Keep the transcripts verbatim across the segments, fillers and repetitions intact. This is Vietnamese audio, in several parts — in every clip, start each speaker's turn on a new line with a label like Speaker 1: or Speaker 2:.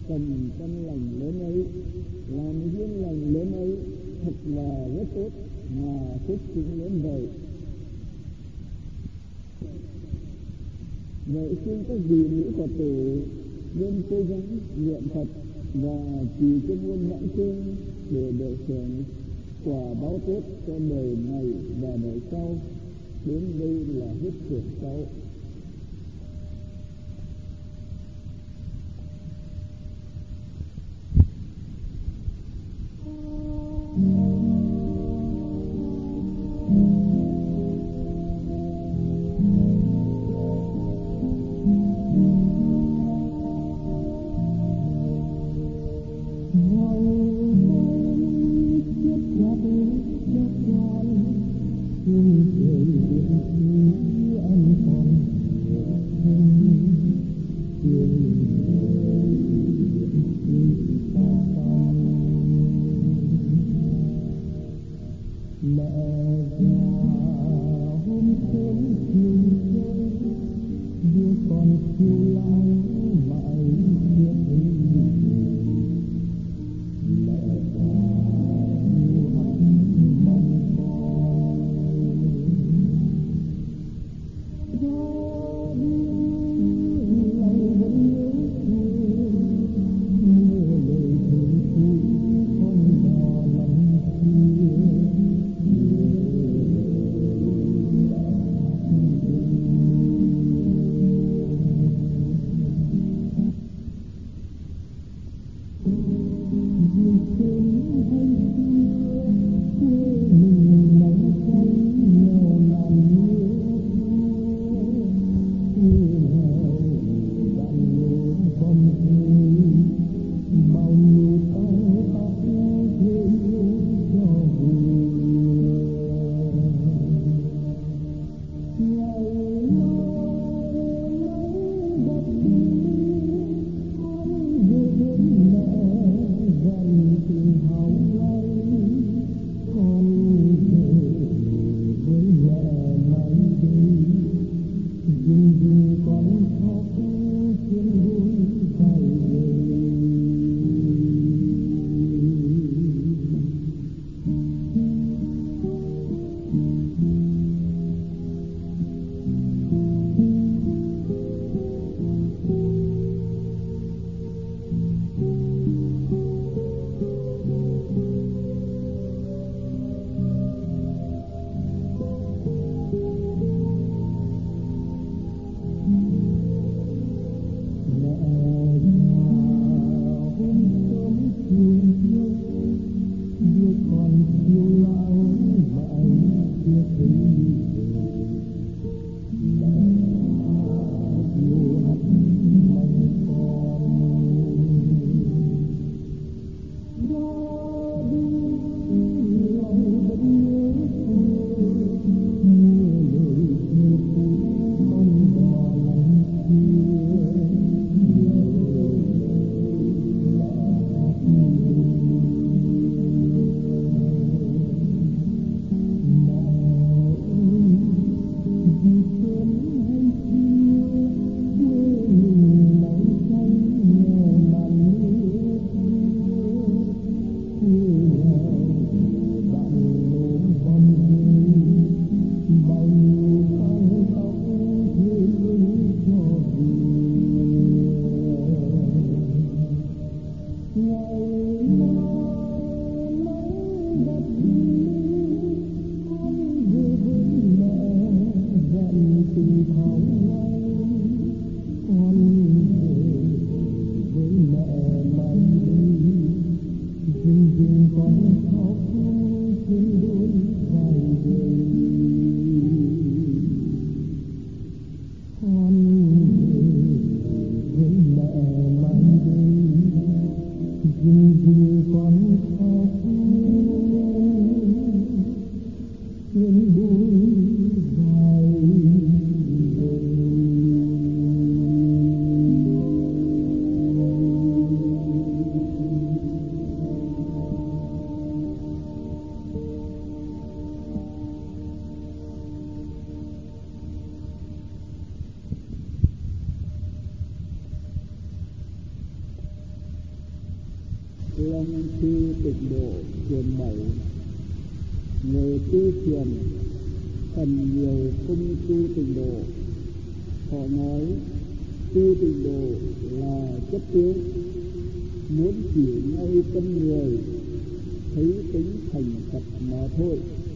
Speaker 1: cầm căn lành lớn ấy, làm duyên lành lớn ấy thật là rất tốt, mà phúc cũng lớn vậy. Vậy xin các vị nữ Phật tử nên cố gắng niệm Phật và trì cái môn vãng sinh để được hưởng quả báo tốt cho đời này và đời sau. Đến đây là hết quyển sáu.
Speaker 2: Hãy
Speaker 1: Long Thư Tịnh Độ quyển bảy. Người tu thiền cần nhiều công tu tịnh độ. Họ nói tu tịnh độ là chất tướng, muốn chỉ ngay tâm người, thấy tính thành thật mà thôi.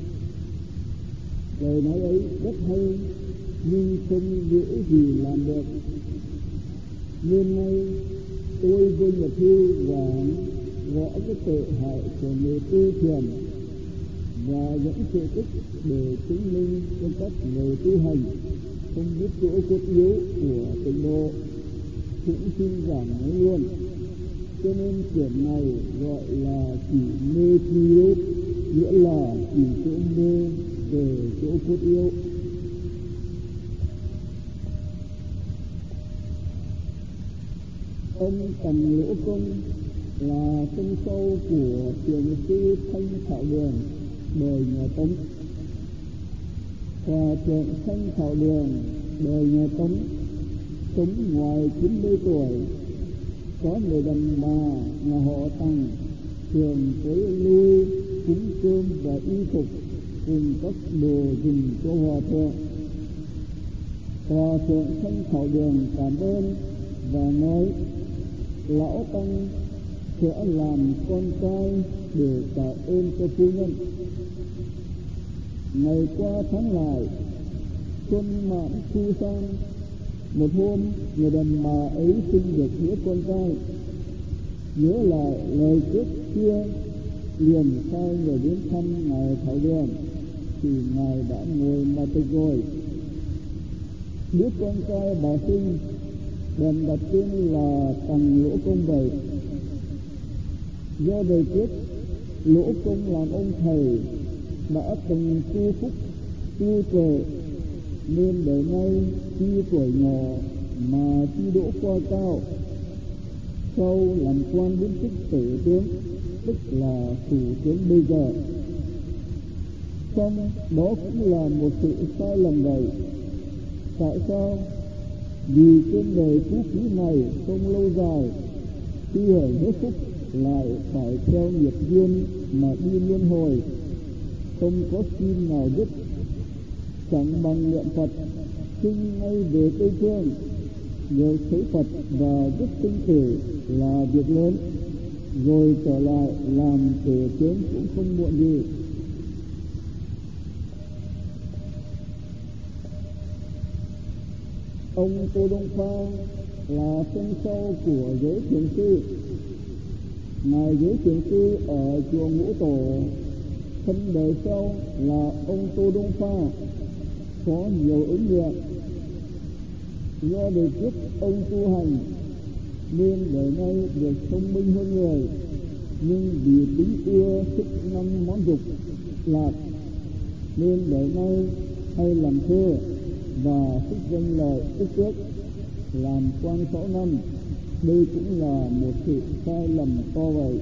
Speaker 1: Lời nói ấy rất hay, nhưng không dễ gì làm được. Nên nay tôi Vương Nhật Hưu giảng rõ cái tội hại của người tu thiền và dẫn sự tích để chứng minh cho các người tu hành không biết chỗ cốt yếu của tịnh độ, cũng xin giảng nói luôn. Cho nên quyển này gọi là chỉ mê thi yếu, nghĩa là chỉ chỗ mê về chỗ cốt yếu. Ông Tần Lỗ Công là con sâu của thiền sư Thanh Thảo Đường đời nhà Tống. Hòa thượng Thanh Thảo Đường đời nhà Tống sống ngoài chín mươi tuổi, có người đàn bà nhà họ Tằng thường tới lui cúng cơm và y phục cùng các đồ dùng cho hòa thượng. Hòa thượng Thanh Thảo Đường cảm ơn và nói: lão tăng sẽ làm con trai để tạ ơn cho phu nhân. Ngày qua tháng lại, xuân mãn thu sang, một hôm người đàn bà ấy sinh được đứa con trai. Nhớ lại lời trước kia, liền sai người đến thăm ngài Thảo Đường, thì ngài đã ngồi mà tịch rồi. Đứa con trai bà sinh bèn đặt tên là Tằng Lỗ Công vậy. Do đời trước Lỗ Công làm ông thầy đã từng tu phúc tu tuệ, nên đời nay tuy tuổi nhỏ mà chi đỗ qua cao, sau làm quan đến chức tử tướng, tức là thủ tướng bây giờ. Xong đó cũng là một sự sai lầm vậy. Tại sao? Vì trên đời phú khí này không lâu dài, khi hưởng hết phúc lại phải theo nghiệp duyên mà đi luân hồi, không có kim nào dứt. Chẳng bằng niệm Phật sinh ngay về Tây Phương, rồi thấy Phật và dứt sinh tử là việc lớn, rồi trở lại làm tử tướng cũng không muộn gì. Ông Tô Đông Pha là thân sau của giới thiền sư. Ngài giới thiền sư ở chùa Ngũ Tổ, thân đời sau là ông Tô Đông Pha, có nhiều ứng nghiệm. Do đời trước ông tu hành nên đời nay được thông minh hơn người, nhưng vì tính ưa thích năm món dục lạc nên đời nay hay làm thơ và thích danh lợi ức ước, làm quan sáu năm. Đây cũng là một sự sai lầm to vậy.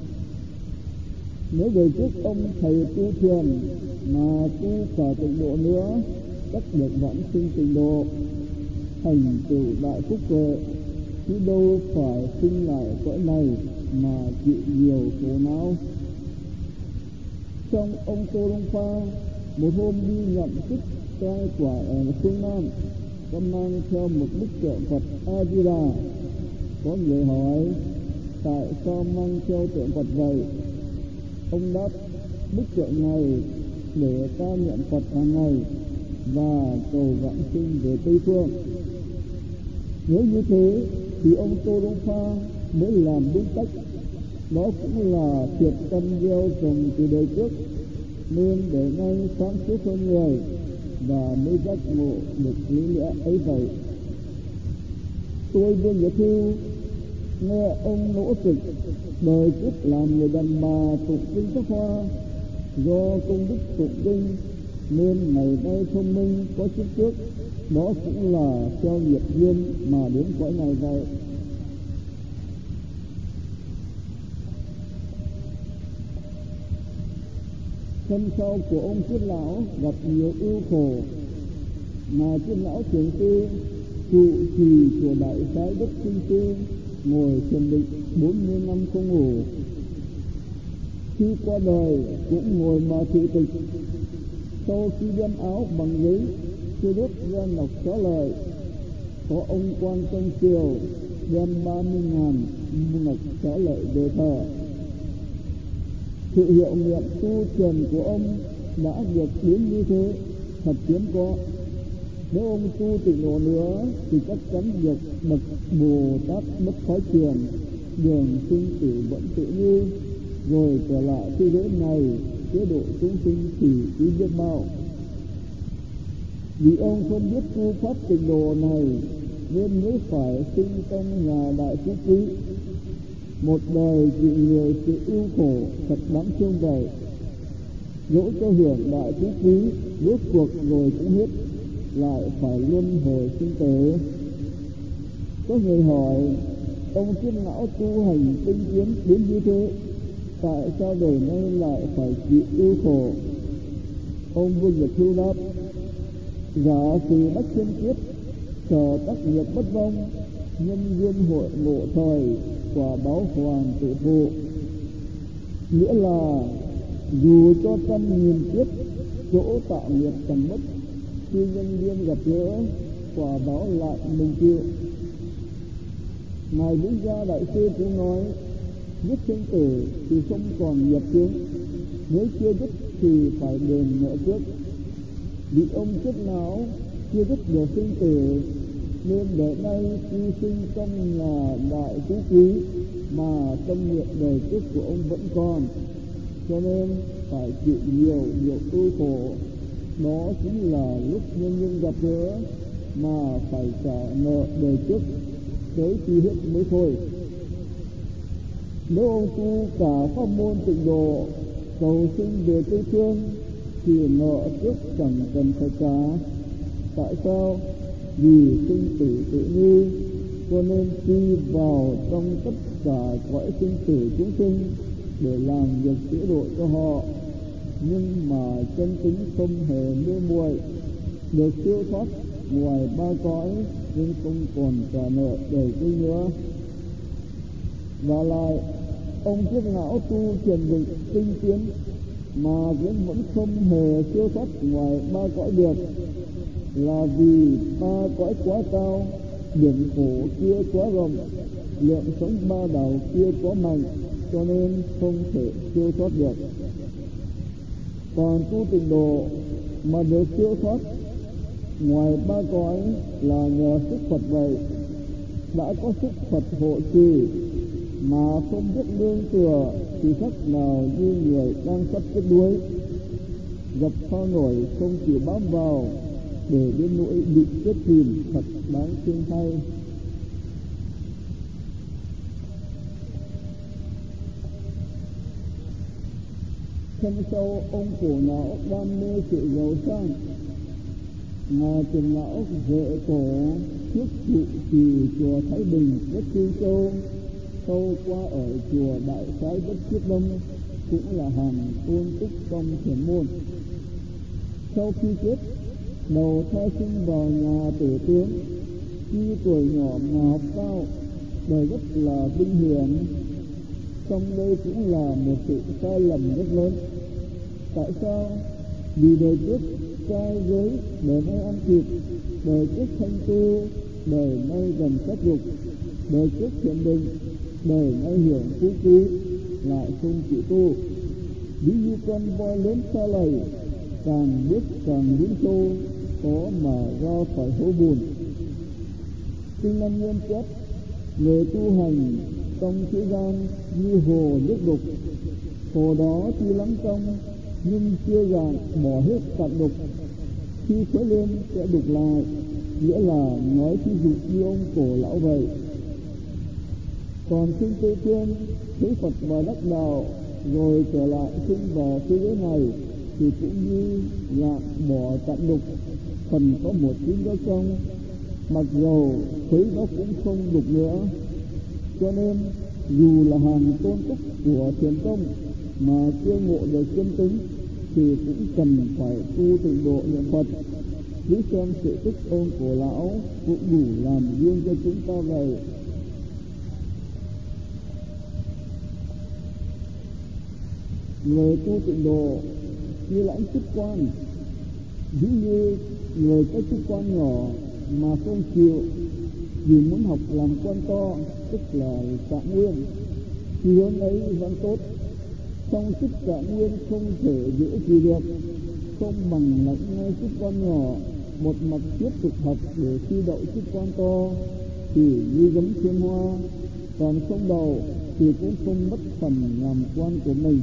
Speaker 1: Nếu đời trước ông thầy tu thiền mà tu cả tịnh độ nữa, chắc được vãng sinh tịnh độ, thành tựu đại phúc huệ, chứ đâu phải sinh lại cõi này mà chịu nhiều khổ não. Trong ông Tô Đông Pha một hôm đi nhậm chức cai quả ở phương Nam, có mang theo một bức tượng Phật A Di Đà. Có người hỏi tại sao mang theo tượng Phật vậy? Ông đáp: bức tượng này để ta niệm Phật hàng ngày và cầu vãng sinh về Tây Phương. Nếu như thế thì ông Tô Đông Pha mới làm đúng cách. Đó cũng là thiệt tâm gieo trồng từ đời trước, nên đời nay sáng suốt hơn người và mới giác ngộ được lý lẽ ấy vậy. Tôi Vương Nhật Hưu nghe ông nỗ trực đời trước làm người đàn bà tụng kinh Pháp Hoa, do công đức tụng kinh nên ngày nay thông minh có chức trước. Đó cũng là theo nghiệp duyên mà đến cõi này vậy. Thân sau của ông Triết Lão gặp nhiều ưu khổ, mà Triết Lão thiền sư trụ trì chùa Đại Sái Đất Kinh Sư ngồi thiền định bốn mươi năm không ngủ. Khi qua đời cũng ngồi mà thị tịch. Sau khi đem áo bằng giấy chưa đốt ra nọc xá lợi, có ông quan trong triều đem ba mươi ngàn nọc xá lợi về thờ. Sự hiệu nghiệm tu trần của ông đã được đến như thế thật hiếm có. Nếu ông tu tịnh độ nữa thì chắc chắn được bậc Bồ Tát bất thoái truyền, đường sinh tử vẫn tự như, rồi trở lại thế giới này chế độ chúng sinh thì quý biết bao. Vì ông không biết tu pháp tịnh độ này nên mới phải sinh trong nhà đại phú quý. Một đời chịu nhiều sự ưu khổ thật đáng thương vậy. Dẫu cho hưởng đại phú quý, rốt cuộc rồi cũng hết, lại phải luân hồi sinh tử. Có người hỏi, ông kiết não tu hành tinh tiến đến như thế, tại sao đời nay lại phải chịu ưu khổ? Ông Vương Nhật Hưu đáp, giả sử bách thiên kiếp, sở tác nghiệp bất vong, nhân duyên hội ngộ thời, quả báo hoàng tự phụ. Nghĩa là dù cho trăm nghìn kiếp chỗ tạo nghiệp chẳng mất, khi nhân duyên gặp gỡ, quả báo lại mình chịu. Ngài Vĩ Gia Đại Sư cũng nói, dứt sinh tử thì không còn nghiệp chướng, nếu chưa dứt thì phải đền nợ trước. Vì ông kiết não chưa dứt được sinh tử nên để nay khi sinh trong nhà đại phú quý mà tâm nguyện đời trước của ông vẫn còn, cho nên phải chịu nhiều nhiều ưu khổ. Đó chính là lúc nhân duyên gặp gỡ mà phải trả nợ đời trước tới khi hết mới thôi. Nếu ông tu cả pháp môn tịnh độ cầu sinh về Tây Phương thì nợ trước chẳng cần phải trả. Tại sao? Vì sinh tử tự như, cho nên đi vào trong tất cả cõi sinh tử chúng sinh để làm việc chữa độ cho họ, nhưng mà chân tính không hề mê muội, được siêu thoát ngoài ba cõi nhưng không còn trả nợ đời cuối nữa. Và lại ông kiết não tu thiền định tinh tiến mà vẫn vẫn không hề siêu thoát ngoài ba cõi được, là vì ba cõi quá cao, biển khổ kia quá rộng, lượng sống ba đảo kia quá mạnh, cho nên không thể siêu thoát được. Còn tu tịnh độ mà được siêu thoát ngoài ba cõi là nhờ sức Phật vậy. Đã có sức Phật hộ trì mà không biết nương tựa thì khác nào như người đang sắp chết đuối, gặp phao nổi không chịu bám vào, để đến nỗi bị chết chìm, thật đáng thương thay. Thân sau ông cổ não đam mê sự giàu sang, ngài tiền lão vệ cổ trước trụ trì chùa Thái Bình đất Quy Châu, sau qua ở chùa Đại Sái đất Chiết Đông, cũng là hàng tôn túc trong thiền môn. Sau khi chết, đầu thai sinh vào nhà tử tướng, khi tuổi nhỏ mà học cao, đời rất là vinh hiển. Trong đây cũng là một sự sai lầm rất lớn. Tại sao? Vì đời trước trai giới, đời nay ăn thịt, đời trước thanh tu, đời nay gần sát dục, đời trước thiện định, đời nay hưởng phú quý, lại không chịu tu. Ví như con voi lớn xa lầy, càng bước càng lún sâu, có mà ra phải hố bùn. Kinh Lăng Nghiêm chép, người tu hành trong thế gian như hồ nước đục, hồ đó tuy lắng trong nhưng chưa gạn bỏ hết cạn đục, khi khởi lên sẽ đục lại, nghĩa là nói thí dụ như ông cổ lão vậy. Còn sinh Tây Phương thấy Phật và đắc đạo rồi trở lại sinh vào thế giới này thì cũng như gạn bỏ cạn đục, phần có một tiếng đó trong, mặc dầu thấy nó cũng không đục nữa. Cho nên dù là hàng tôn túc của thiền tông mà chưa ngộ được chân tính thì cũng cần phải tu tịnh độ niệm Phật. Cứ xem sự tích ông cổ lão cũng đủ làm gương cho chúng ta vậy. Người tu tịnh độ như lãnh chức quan, ví như người có chức quan nhỏ mà không chịu vì muốn học làm quan to, tức là trạng nguyên, thì hướng ấy vẫn tốt. Song chức trạng nguyên không thể giữ trì được, không bằng lãnh ngay chức quan nhỏ, một mặt tiếp tục học để thi đậu chức quan to thì như gấm thiên hoa, còn không đầu thì cũng không mất phần làm quan của mình.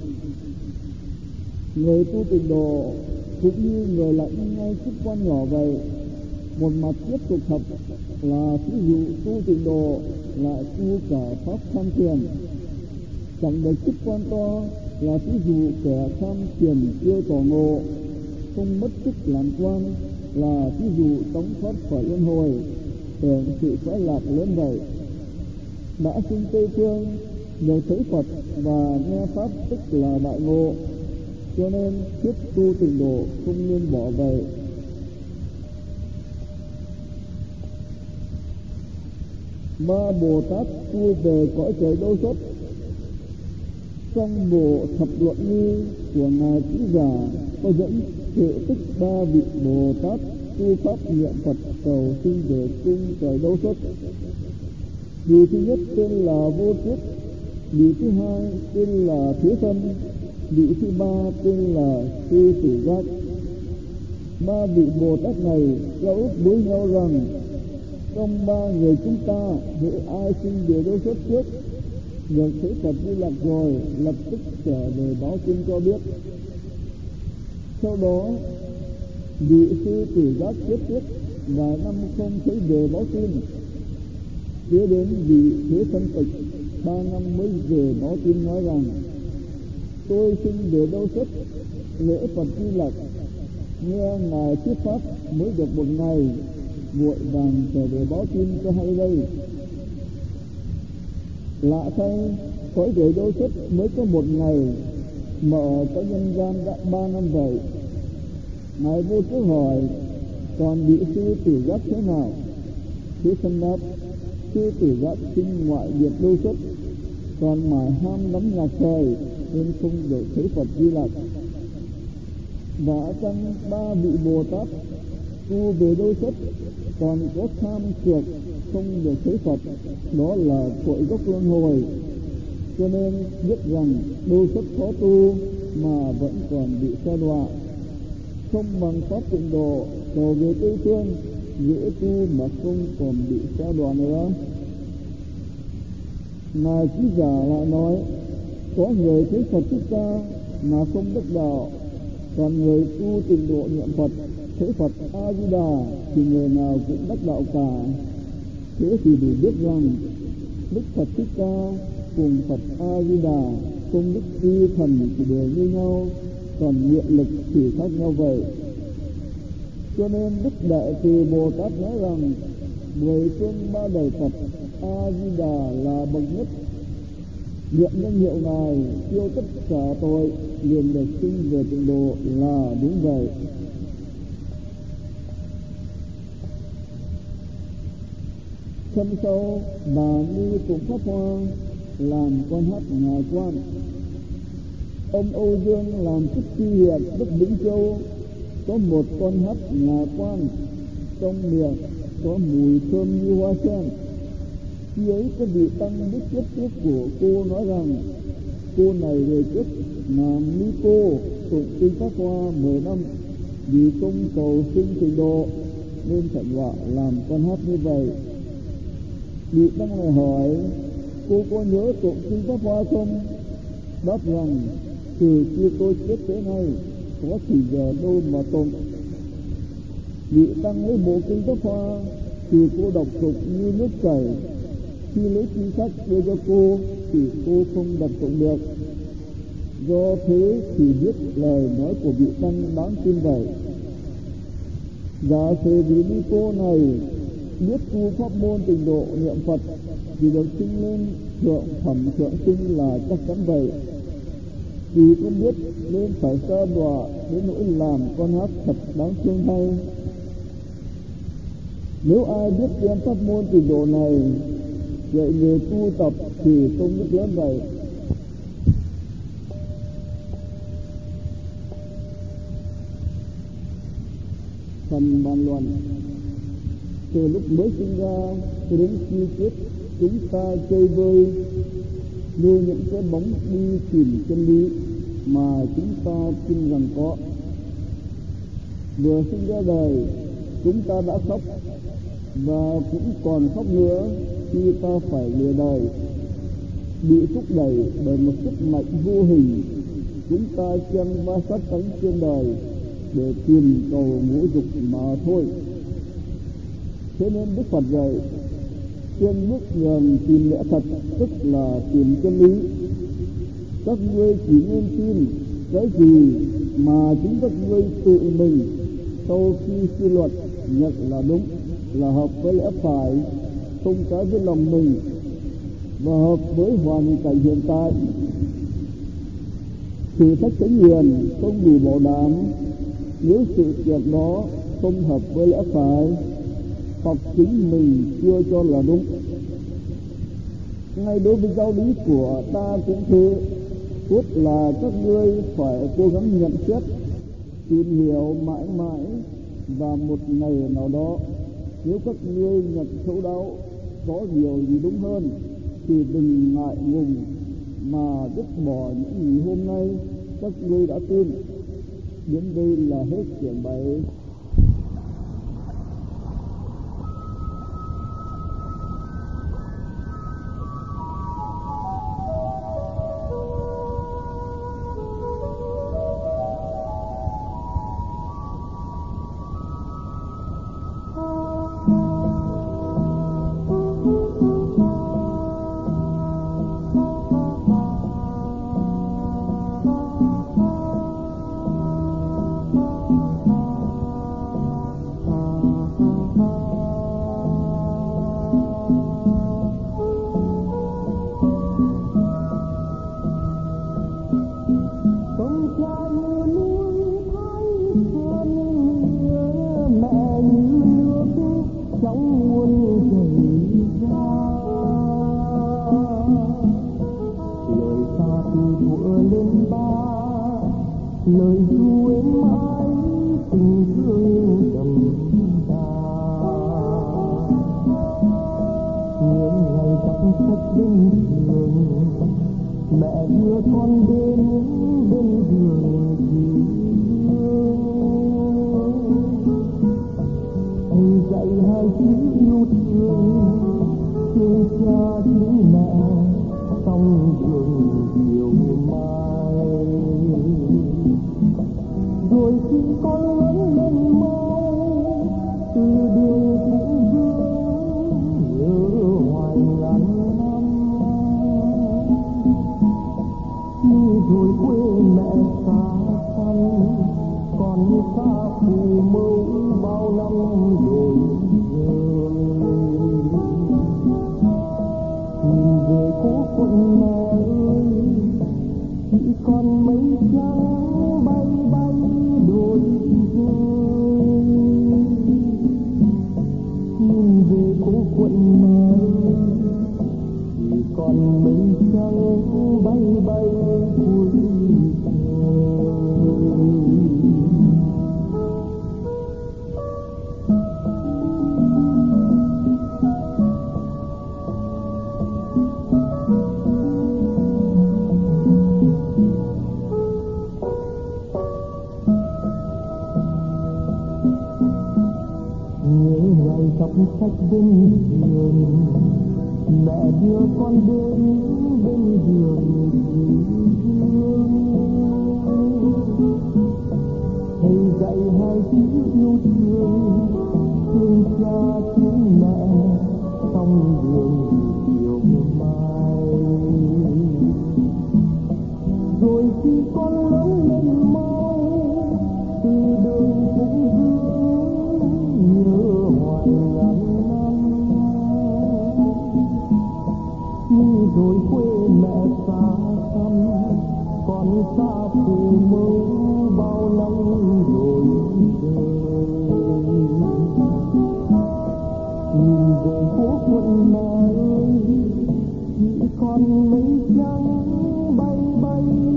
Speaker 1: Người tu tịnh độ cũng như người lãnh ngay chức quan nhỏ vậy, một mặt tiếp tục học là ví dụ tu tịnh độ lại tu cả pháp tham thiền, chẳng được chức quan to là ví dụ kẻ tham thiền chưa tỏ ngộ, không mất chức làm quan là ví dụ tống thoát khỏi luân hồi, hưởng sự khoái lạc lớn vậy. Đã sinh Tây Phương, được thấy Phật và nghe pháp tức là đại ngộ, cho nên thiết tu tịnh độ không nên bỏ vậy. Ba Bồ Tát tu về cõi trời Đâu Xuất. Trong bộ thập luận nghi của ngài Trí Giả có dẫn sự tích ba vị Bồ Tát tu pháp niệm Phật cầu sinh về cung trời Đâu Xuất. Vị thứ nhất tên là Vô Kiết, vị thứ hai tên là Thế Thân, vị thứ ba tên là Sư Tử Giác. Ba vị Bồ Tát này giao ước với nhau rằng trong ba người chúng ta, hễ ai sinh về Đâu Xuất trước, được thấy Phật Di Lặc rồi, lập tức trở về báo tin cho biết. Sau đó, vị Sư Tử Giác chết tiếp vài năm không thấy về báo tin. Kế đến vị Thế Thân Tịch ba năm mới về báo tin nói rằng: tôi sinh về Đâu Xuất lễ Phật Di Lặc, nghe ngài thuyết pháp mới được một ngày, vội vàng trở về báo tin cho hay đây. Lạ thay, cõi trời Đâu Xuất mới có một ngày mà ở cõi nhân gian đã ba năm vậy. Ngài Vô Kiết hỏi: còn vị Sư Tử Giác thế nào? Thế Thân đáp: Sư Tử Giác sinh ngoại biệt Đâu Xuất, còn mải ham đắm nhà trời nên không được thấy Phật Di Lặc. Và trong ba vị Bồ Tát tu về Đâu Xuất còn có tham trượt không được thấy Phật, đó là cội gốc luân hồi. Cho nên biết rằng Đâu Xuất khó tu mà vẫn còn bị sa đọa, không bằng pháp tịnh độ cầu về Tây Phương dễ tu mà không còn bị sa đọa nữa. Ngài Trí Giả lại nói: có người thấy Phật Thích Ca mà không đắc đạo, còn người tu tịnh độ niệm Phật thấy Phật A Di Đà thì người nào cũng đắc đạo cả. Thế thì đủ biết rằng đức Phật Thích Ca cùng Phật A Di Đà công đức uy thần thì đều như nhau, còn nguyện lực thì khác nhau vậy. Cho nên đức Đại Từ Bồ Tát nói rằng mười phương ba đời Phật A Di Đà là bậc nhất, niệm danh hiệu ngài tiêu tất cả tội, liền được sinh về tịnh độ là đúng vậy. Thân sau bà Ni Tụng Pháp Hoa làm con hát ngài quan. Ông Âu Dương làm chức tri huyện Đức Vĩnh Châu có một con hát ngài quan, trong miệng có mùi thơm như hoa sen. Khi ấy có vị tăng biết kiếp trước của cô nói rằng cô này về trước làm ni cô tụng kinh Pháp Hoa mười năm, vì công cầu sinh tịnh độ nên phải gọi làm con hát như vậy. Vị tăng này hỏi: cô có nhớ tụng kinh Pháp Hoa không? Đáp rằng: từ khi tôi chết tới nay có thì giờ đâu mà tụng. Vị tăng lấy bộ kinh Pháp Hoa thì cô đọc tụng như nước chảy. Khi lấy kinh sách đưa cho cô thì cô không đọc tụng được. Do thế thì biết lời nói của vị tăng đáng tin vậy. Giả sử vị ni cô này biết tu pháp môn tịnh độ niệm Phật thì được sinh lên thượng phẩm thượng sinh là chắc chắn vậy. Vì không biết nên phải sa đọa đến nỗi làm con hát thật đáng thương thay. Nếu ai biết đem pháp môn tịnh độ này vậy người tu tập thì công đức lớn vậy. Phần bàn luận: từ lúc mới sinh ra cho đến khi chết, chúng ta chơi vơi như những cái bóng đi tìm chân lý mà chúng ta tin rằng có. Vừa sinh ra đời, chúng ta đã khóc và cũng còn khóc nữa khi ta phải lìa đời. Bị thúc đẩy bởi một sức mạnh vô hình, chúng ta chăng va sát cánh trên đời để tìm cầu ngũ dục mà thôi. Thế nên Đức Phật dạy, trên bước đường tìm lẽ thật, tức là tìm chân lý. Các ngươi chỉ nên tin cái gì mà chính các ngươi tự mình sau khi suy luận nhận là đúng, là hợp với lẽ phải, không trái với lòng mình và hợp với hoàn cảnh hiện tại. Thử thách chánh hiền không đủ bảo đảm nếu sự việc đó không hợp với lẽ phải hoặc chính mình chưa cho là đúng. Ngay đối với giáo lý của ta cũng thế, cốt là các ngươi phải cố gắng nhận xét, tìm hiểu mãi mãi, và một ngày nào đó nếu các ngươi nhận thấu đáo có điều gì đúng hơn thì đừng ngại ngùng mà dứt bỏ những gì hôm nay các ngươi đã tin. Đến đây là hết chuyện bày.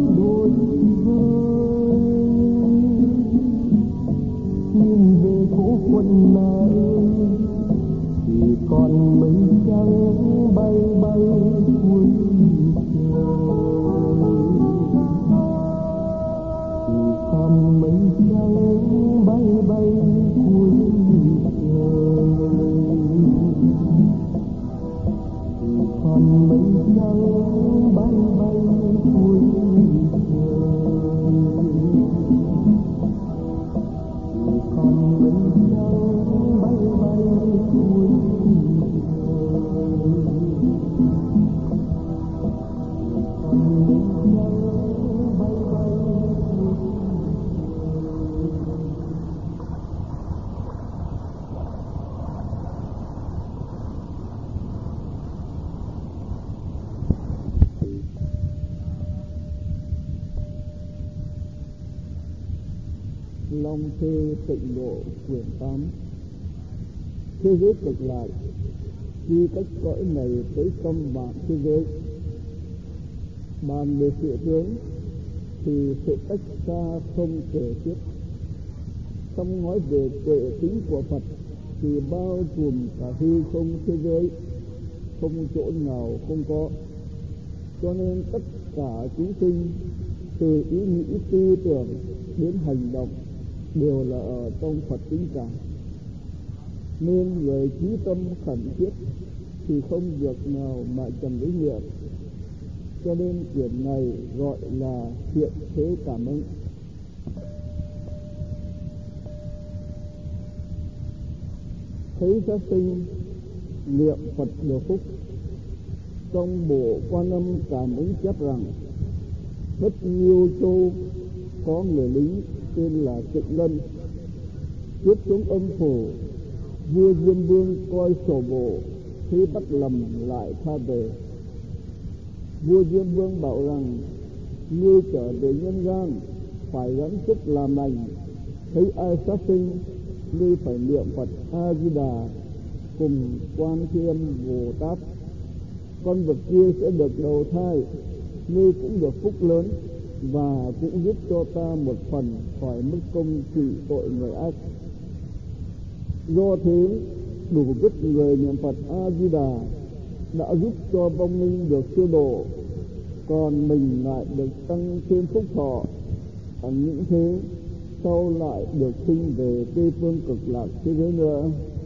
Speaker 2: Hãy subscribe cho kênh Ghiền Mì Gõ để không bỏ lỡ những video hấp dẫn. muộn này chỉ còn mây trắng bay bay cuối trời, chỉ còn mây trắng bay bay cuối trời, chỉ còn mây trắng bay bay cuối
Speaker 1: Long thư tịnh độ quyển tám. Thế giới cực lạc khi cách cõi này tới trăm vạn thế giới. Bàn về sự tướng thì sự cách xa không kể xiết. Xong nói về tuệ tính của Phật thì bao trùm cả hư không thế giới, không chỗ nào không có. Cho nên tất cả chúng sinh từ ý nghĩ tư tưởng đến hành động đều là ở trong Phật tính cả. Nên người chí tâm khẩn thiết thì không việc nào mà chẳng lấy niệm. Cho nên quyển này gọi là hiện thế cảm ứng. Thấy sát sinh niệm Phật đều phúc. Trong bộ Quan Âm cảm ứng chép rằng rất nhiều châu có người lính tên là Trịnh Lân tiếp xuống âm phủ. Vua Diêm Vương coi sổ bộ thấy bắt lầm lại tha về. Vua Diêm Vương bảo rằng ngươi trở về nhân gian phải gắng sức làm lành, thấy ai sát sinh ngươi phải niệm Phật A Di Đà cùng Quan Thế Âm Bồ Tát, con vật kia sẽ được đầu thai, ngươi cũng được phúc lớn và cũng giúp cho ta một phần khỏi mức công trị tội người ác. Do thế đủ biết người niệm Phật A Di Đà đã giúp cho vong linh được siêu độ, còn mình lại được tăng thêm phúc thọ. Bằng những thế sau lại được sinh về Tây Phương Cực Lạc thế giới nữa.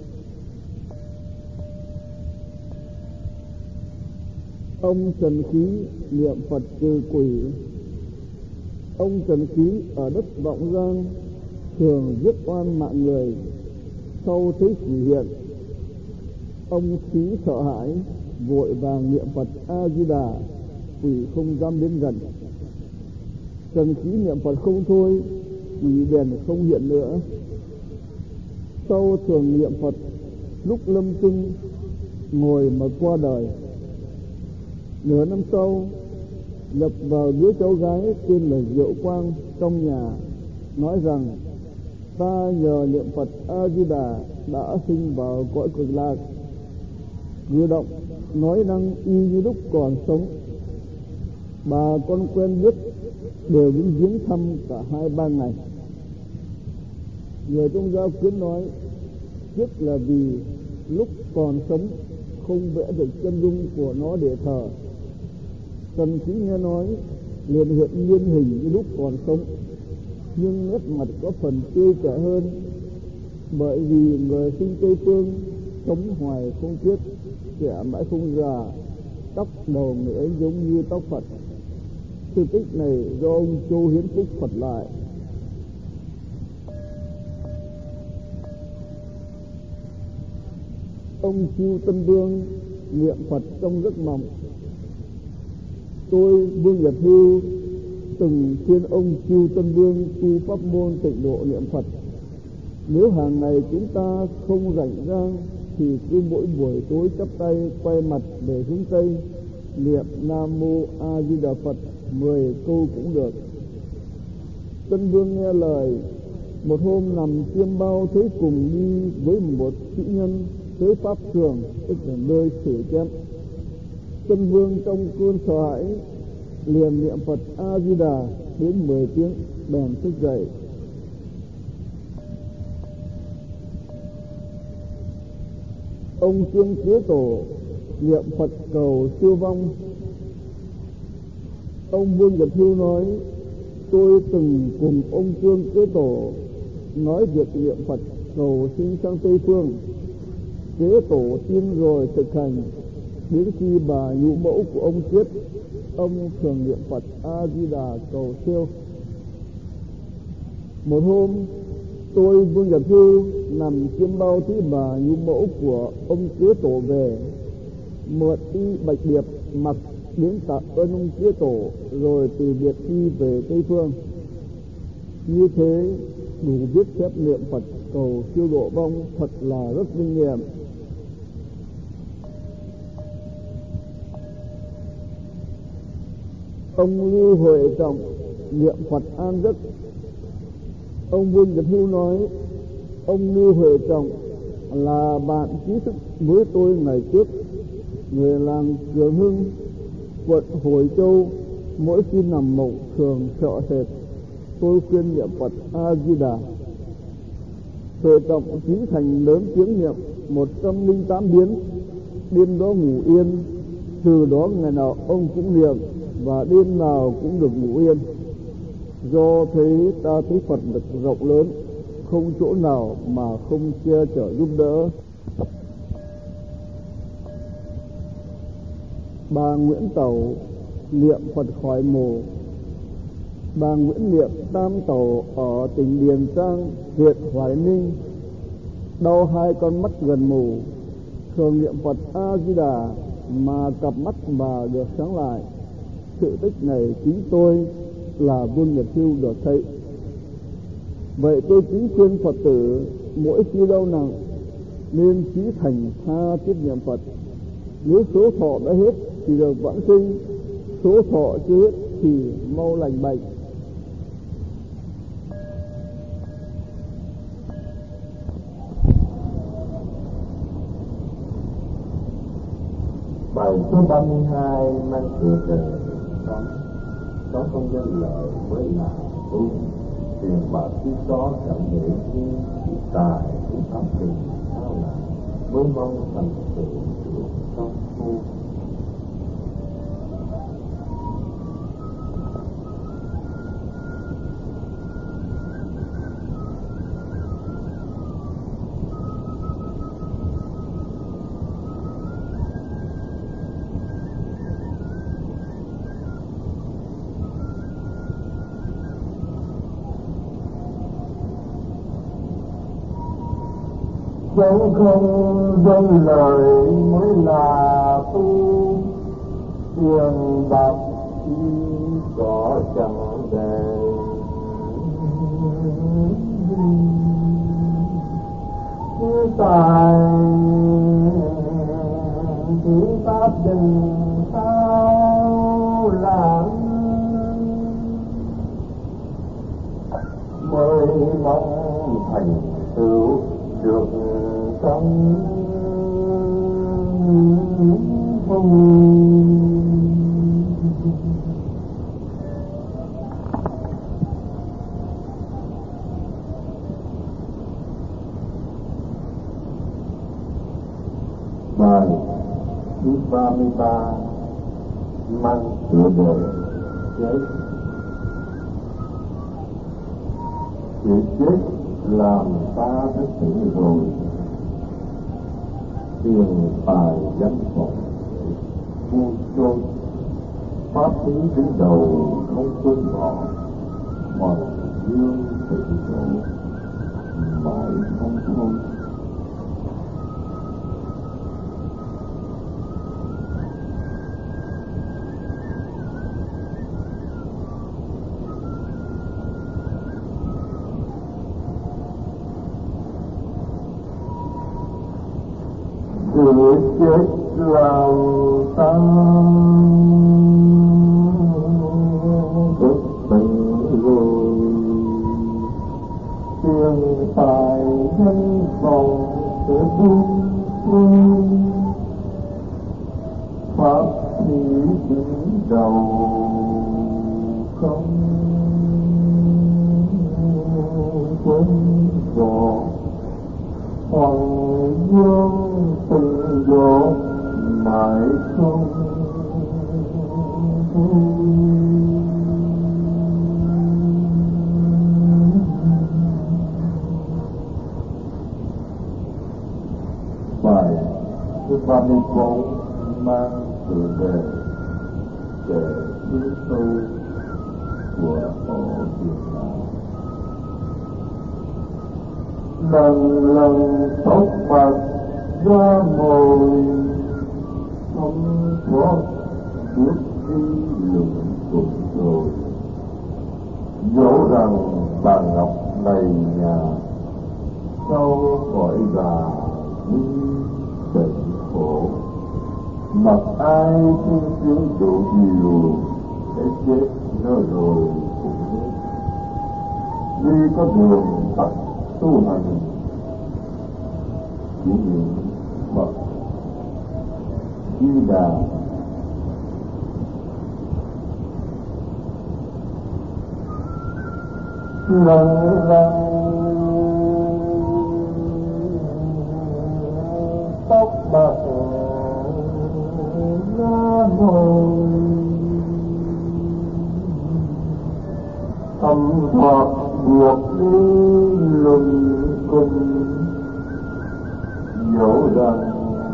Speaker 1: Ông Trần Khí niệm Phật trừ quỷ. Ông Trần Khí ở đất Vọng Giang thường giết oan mạng người. Sau thấy quỷ hiện, ông Khí sợ hãi, vội vàng niệm Phật A Di Đà, quỷ không dám đến gần. Trần Khí niệm Phật không thôi, quỷ bèn không hiện nữa. Sau thường niệm Phật lúc lâm chung ngồi mà qua đời. Nửa năm sau lập vào đứa cháu gái tên là Diệu Quang trong nhà, nói rằng ta nhờ niệm Phật A Di Đà đã sinh vào cõi Cực Lạc. Cử động nói năng y như lúc còn sống. Bà con quen biết đều đến viếng thăm cả hai ba ngày. Người trong giáo kiến nói tiếc là vì lúc còn sống không vẽ được chân dung của nó để thờ. Trần Khí nghe nói liền hiện nguyên hình như lúc còn sống, nhưng nét mặt có phần tươi trẻ hơn, bởi vì người sinh Tây Phương sống hoài không chết, trẻ mãi không già, tóc đầu người ấy giống như tóc Phật. Sự tích này do ông Châu Hiến Phúc Phật lại. Ông Chu Tân Vương niệm Phật trong giấc mộng. Tôi Vương Nhật Hưu từng khuyên ông Chu Tân Vương tu pháp môn tịnh độ niệm Phật. Nếu hàng ngày chúng ta không rảnh rang thì cứ mỗi buổi tối chắp tay quay mặt về hướng Tây niệm Nam Mô A Di Đà Phật mười câu cũng được. Tân Vương nghe lời, một hôm nằm chiêm bao thấy cùng đi với một sĩ nhân tới pháp trường, tức là nơi xử chém. Tân Vương trong cơn sợ hãi liền niệm Phật A Di Đà đến mười tiếng bèn thức dậy. ông Trương Kế Tổ niệm Phật cầu siêu vong. Ông Vương Nhật Hưu nói: tôi từng cùng ông Trương Kế Tổ nói việc niệm Phật cầu sinh sang Tây Phương. Kế Tổ tin rồi thực hành. Đến khi bà nhũ mẫu của ông chết, ông thường niệm Phật A Di Đà cầu siêu. Một hôm, tôi Vương Nhật Hưu nằm chiêm bao thấy bà nhũ mẫu của ông Kế Tổ về, mượn y bạch điệp mặc đến tạ ơn ông Kế Tổ, rồi từ biệt đi về Tây Phương. Như thế đủ biết phép niệm Phật cầu siêu độ vong thật là rất linh nghiệm. Ông Lưu Huệ Trọng niệm Phật an giấc. Ông Vương Nhật Hưu nói: ông Lưu Huệ Trọng là bạn ký thức với tôi ngày trước, người làng Trường Hưng, quận Hồi Châu. Mỗi khi nằm mộng thường sợ sệt, tôi khuyên niệm Phật A Di Đà. Huệ Trọng ký thành lớn tiếng niệm một trăm linh tám biến, đêm đó ngủ yên. Từ đó ngày nào ông cũng niệm và đêm nào cũng được ngủ yên. Do thế ta thấy Phật lực rộng lớn, không chỗ nào mà không che chở giúp đỡ. Bà Nguyễn Tẩu niệm Phật khỏi mồ. Bà Nguyễn niệm Tam Tẩu ở tỉnh Điền Trang, huyện Hoài Ninh, đau hai con mắt gần mù, thường niệm Phật A Di Đà mà cặp mắt bà được sáng lại. Sự tích này chính tôi là Vương Nhật Hưu được thấy. Vậy tôi chính khuyên Phật tử mỗi khi đau nặng nên chí thành tha thiết niệm Phật. Nếu số thọ đã hết thì được vãng sinh, số thọ chưa hết thì mau lành bệnh.
Speaker 2: Bài số ba mươi hai mang tựa đề sống có không danh lợi mới là tu. Tiền bạc khi có cảm nghĩ như chỉ tài cũng áp tình sao là mới mong thành tựu được công phu. Chẳng không danh lời mới là tu. Tiền bạc chi có chẳng để như tài chỉ pháp đình sao lãng mới mong thành tựu được trong phong. Bài thứ ba mươi ba mang tựa đề chết. Sự chết làm ta đã tỉnh rồi. Tiền tài danh vọng vui trôi, pháp lý đến đầu không quên bỏ. Mọi dương tự độ mãi không thôi. Sự chết làm ta bất tỉnh rồi. Tiền tài danh vọng sẽ buông xuôi. Pháp lý đứng đầu không quên bỏ. Hoàng dương từ Bài thứ ba mươi bốn mang tựa đề kệ thứ tu của Tổ Việt Nam. Lần lần tóc bạc ra mồi không thoát bước đi lượn cùng rồi, dẫu rằng bà ngọc đầy nhà sau khỏi gà đi bệnh khổ, mặc ai thương sướng đủ nhiều để chết nó rồi cũng hết. Vì có đường tắt tu hành chỉ niệm Phật Di Đà. Lần lần tóc bạc ra mồi thầm thoạt buộc đi luân cùng, dẫu rằng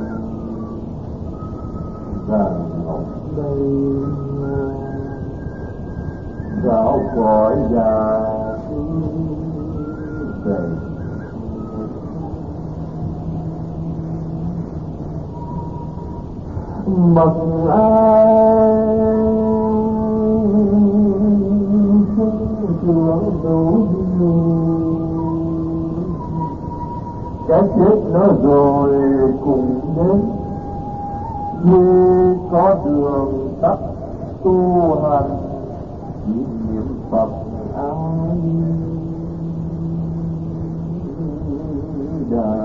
Speaker 2: vàng ngọc đây ráo khỏi già về mặc ai xuống đủ cái chết nó rồi cùng đến. Như có đường tắt tu hành chỉ niệm Phật A Di Đà.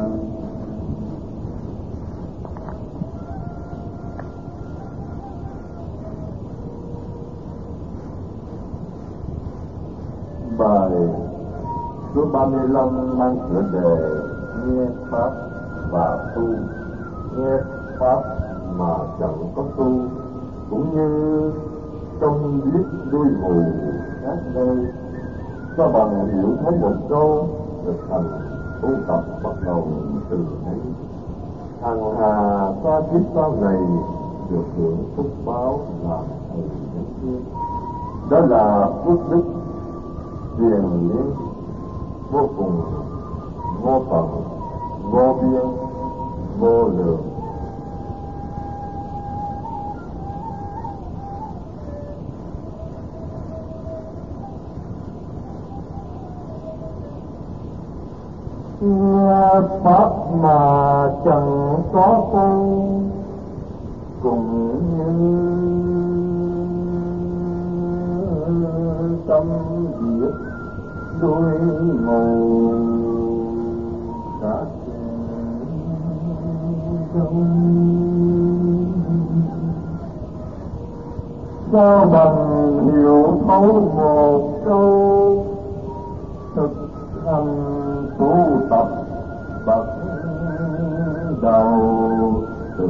Speaker 2: Bài số ba mươi lăm mang tựa đề nghe pháp và tu. Nghe pháp mà chẳng có tu, cũng như trong biết đuôi mù khác nơi. Các bạn hiểu thấy một câu thực hành tu tập bắt đầu từ ấy. Hằng hà xa kiếp sau này được hưởng phúc báo làm thầy thánh thiên. Đó là phước đức tiền liếng vô cùng, vô tận, vô biên, vô lượng. Nghe pháp mà chẳng có tu, cũng như tâm diệt đuôi mù cả không. Sao bằng hiểu thấu một câu thực hành tu tập bắt đầu từ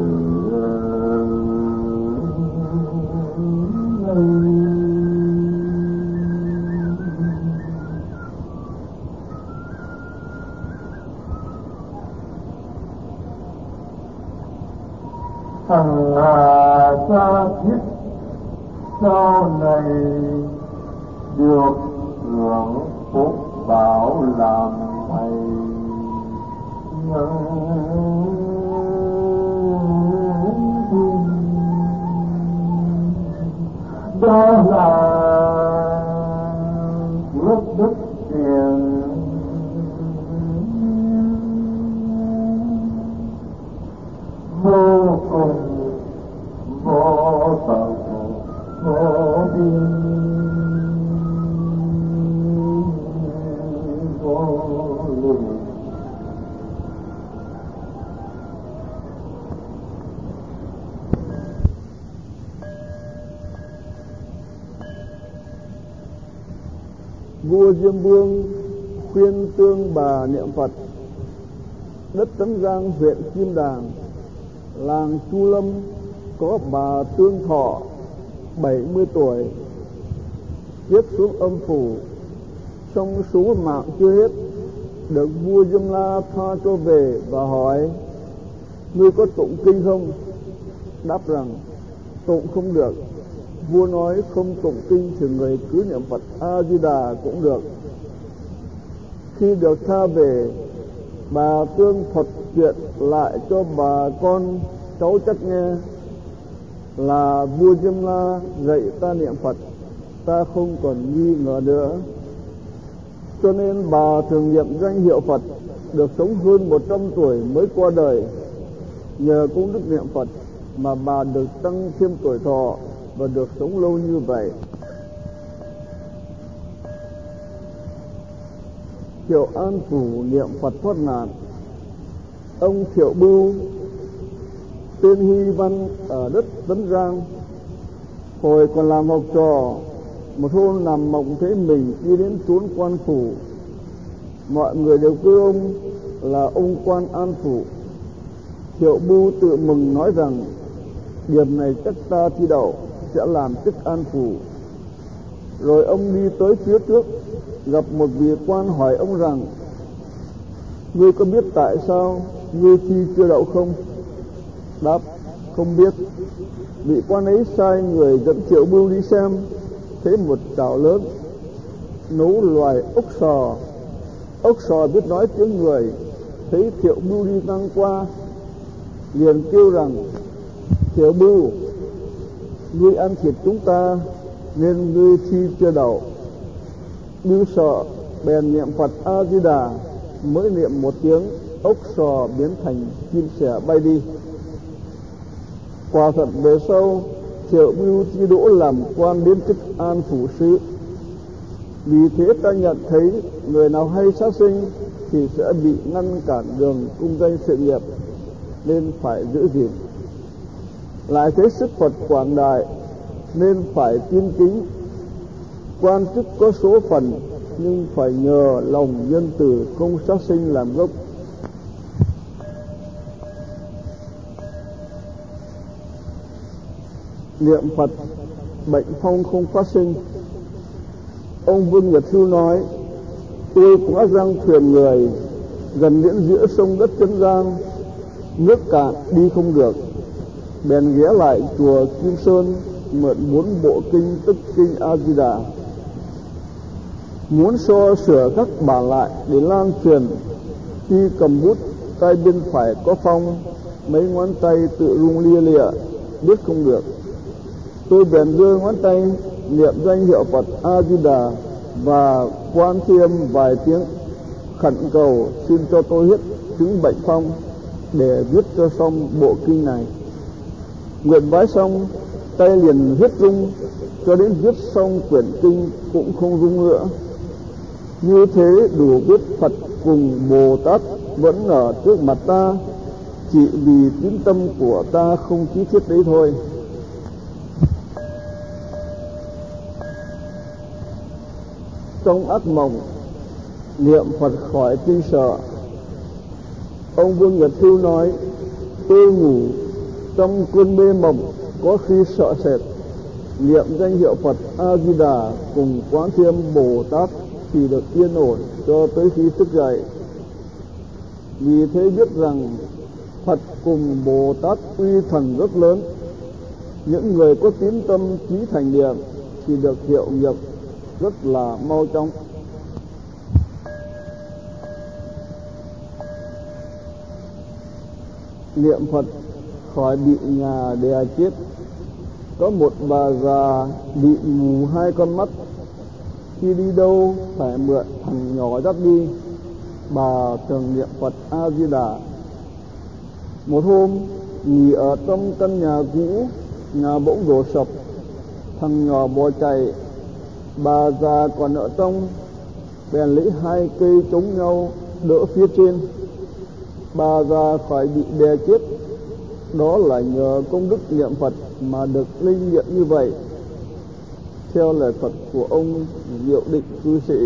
Speaker 2: hằng hà xa kiếp sau này được hưởng phúc bảo làm thầy nhân thiên. Đó là phước đức tiền vô cùng, vô tận, vô biên, vô lượng.
Speaker 1: Vua Diêm Vương khuyên Tương Bà niệm Phật. Đất Tấn Giang, huyện Kim Đàng, làng Chu Lâm có bà Tương Thọ bảy mươi tuổi, tiếp xuống âm phủ, xong số mạng chưa hết, được vua Diêm La tha cho về và hỏi: ngươi có tụng kinh không? Đáp rằng tụng không được. Vua nói không tụng kinh thì người cứ niệm Phật A Di Đà cũng được. Khi được tha về, bà tương thuật chuyện lại cho bà con cháu chắc nghe là vua Diêm La dạy ta niệm Phật, ta không còn nghi ngờ nữa. Cho nên bà thường niệm danh hiệu Phật, được sống hơn một trăm tuổi mới qua đời. Nhờ công đức niệm Phật mà bà được tăng thêm tuổi thọ và được sống lâu như vậy. Thiệu An Phủ niệm Phật thoát nạn. Ông Thiệu Bưu, tên Huy Văn, ở đất Tấn Giang, hồi còn làm học trò, một hôm nằm mộng thấy mình đi đến chốn quan phủ. Mọi người đều kêu ông là ông quan An Phủ. Thiệu Bưu tự mừng nói rằng điểm này chắc ta thi đậu, sẽ làm chức An Phủ. Rồi ông đi tới phía trước, gặp một vị quan hỏi ông rằng: ngươi có biết tại sao ngươi thi chưa đậu không? Đáp: không biết. Vị quan ấy sai người dẫn Thiệu Bưu đi xem, thấy một chảo lớn nấu loài ốc sò. Ốc sò biết nói tiếng người, thấy Thiệu Bưu đi ngang qua, liền kêu rằng: Thiệu Bưu, ngươi ăn thịt chúng ta nên ngươi thi chưa đậu. Bưu sợ, bèn niệm Phật A Di Đà, mới niệm một tiếng, ốc sò biến thành chim sẻ bay đi. Quả thật về sau, Thiệu Bưu thi đỗ làm quan đến chức An Phủ Sứ. Vì thế ta nhận thấy người nào hay sát sinh thì sẽ bị ngăn cản đường cung danh sự nghiệp, nên phải giữ gìn. Lại thấy sức Phật quảng đại nên phải tin kính. Quan chức có số phận nhưng phải nhờ lòng nhân từ không sát sinh làm gốc. Niệm Phật bệnh phong không phát sinh. Ông Vương Nhật Hưu nói: tôi quá giang thuyền người, gần đến giữa sông đất Chân Giang, nước cạn đi không được, bèn ghé lại chùa Kim Sơn mượn bốn bộ kinh, tức kinh A Di Đà. Muốn so sửa các bản lại để lan truyền, khi cầm bút tay bên phải có phong, mấy ngón tay tự rung lia lịa, biết không được. Tôi bèn đưa ngón tay niệm danh hiệu Phật A Di Đà và quan thêm vài tiếng, khẩn cầu xin cho tôi hết chứng bệnh phong để viết cho xong bộ kinh này. Nguyện bái xong, tay liền viết rung, cho đến viết xong quyển kinh cũng không rung nữa. Như thế đủ biết Phật cùng Bồ Tát vẫn ở trước mặt ta, chỉ vì tín tâm của ta không chí thiết đấy thôi. Trong ác mộng, niệm Phật khỏi kinh sợ. Ông Vương Nhật Hưu nói: tôi ngủ trong cơn mê mộng, có khi sợ sệt, niệm danh hiệu Phật A Di Đà cùng Quán Thiêm Bồ Tát thì được yên ổn cho tới khi thức dậy. Vì thế biết rằng Phật cùng Bồ Tát uy thần rất lớn. Những người có tín tâm chí thành niệm thì được hiệu nghiệp rất là mau chóng. Niệm Phật khỏi bị nhà đè chết. Có một bà già bị mù hai con mắt, khi đi đâu phải mượn thằng nhỏ dắt đi. Bà thường niệm Phật A Di Đà. Một hôm nghỉ ở trong căn nhà cũ, nhà bỗng đổ sập, thằng nhỏ bỏ chạy. Bà già còn ở trong, bèn lấy hai cây chống nhau đỡ phía trên. Bà già phải bị đè chết. Đó là nhờ công đức niệm Phật mà được linh nghiệm như vậy, theo lời Phật của ông Diệu Định cư sĩ.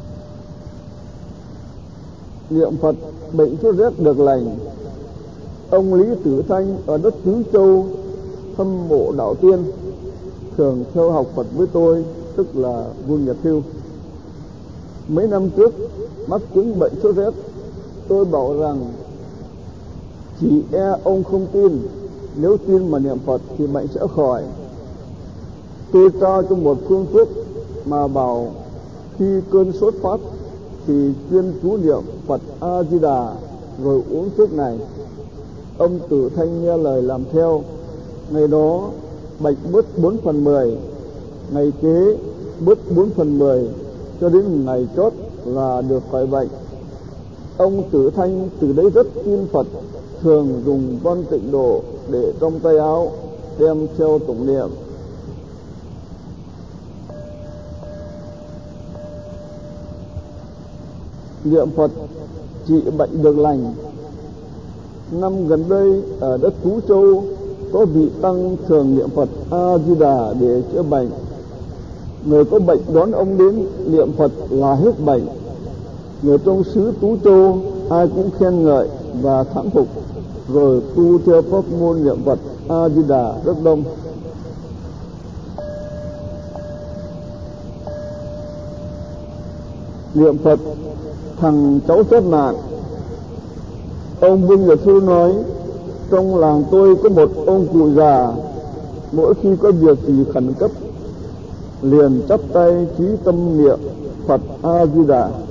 Speaker 1: Niệm Phật bệnh sốt rét được lành. Ông Lý Tử Thanh ở đất Tứ Châu hâm mộ đạo tiên, thường theo học Phật với tôi, tức là Vương Nhật Thiêu. Mấy năm trước mắc chứng bệnh sốt rét, tôi bảo rằng chỉ e ông không tin, nếu tin mà niệm Phật thì bệnh sẽ khỏi. Tôi trao cho một phương thuốc mà bảo khi cơn sốt phát thì chuyên chú niệm Phật A Di Đà rồi uống thuốc này. Ông Tử Thanh nghe lời làm theo. Ngày đó bệnh bớt bốn phần mười, ngày kế bớt bốn phần mười, cho đến ngày chót là được khỏi bệnh. Ông Tử Thanh từ đấy rất tin Phật, thường dùng von tịnh độ để trong tay áo, đem theo tụng niệm. Niệm Phật trị bệnh được lành. Năm gần đây ở đất Phú Châu có vị tăng thường niệm Phật A Di Đà để chữa bệnh. Người có bệnh đón ông đến niệm Phật là hết bệnh. Người trong xứ Tú Châu ai cũng khen ngợi và thán phục, rồi tu theo pháp môn niệm Phật A Di Đà rất đông. Niệm Phật thằng cháu chết nạn. Ông Vương Nhật Thiêu nói, trong làng tôi có một ông cụ già, mỗi khi có việc gì khẩn cấp liền chắp tay chí tâm niệm Phật A Di Đà.